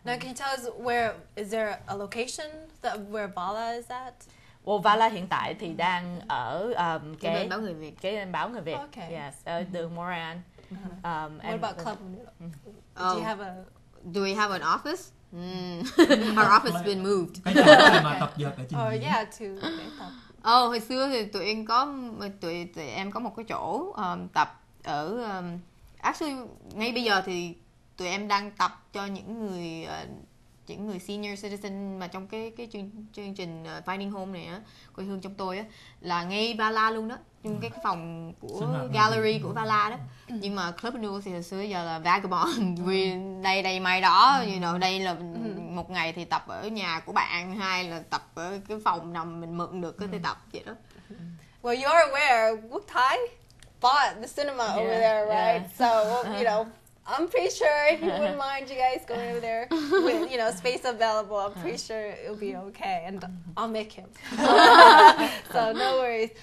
Now, can you tell us where is there a location where Vala is at? Well, Vala hiện tại thì đang ở Cái bên báo người Việt. Cái bên báo người Việt. Okay. Yes, ở đường Moran. What about Club Noodle? Do you have a? Do we have an office? Our office has been moved. Cái chỗ này mà tập dượt ở trình Oh diễn. yeah, to để tập. Hồi xưa thì tụi em có một cái chỗ tập ở actually ngay bây giờ thì tụi em đang tập cho những người senior citizen mà trong cái chương trình Finding Home này á, quê hương trong tôi á, là ngay Vala luôn đó, trong cái phòng của gallery của Vala đó. Nhưng mà Club Noodle thì hồi xưa giờ là Vagabond, vì đây may đó, you know, đây là một ngày thì tập ở nhà của bạn, hai là tập ở cái phòng nằm mình mượn được cái tập vậy đó. Well, you're aware Wook Thai bought the cinema over there, right? So, you know, I'm pretty sure he wouldn't mind you guys going over there with, you know, space available. I'm pretty sure it'll be okay, and I'll make him. So no worries.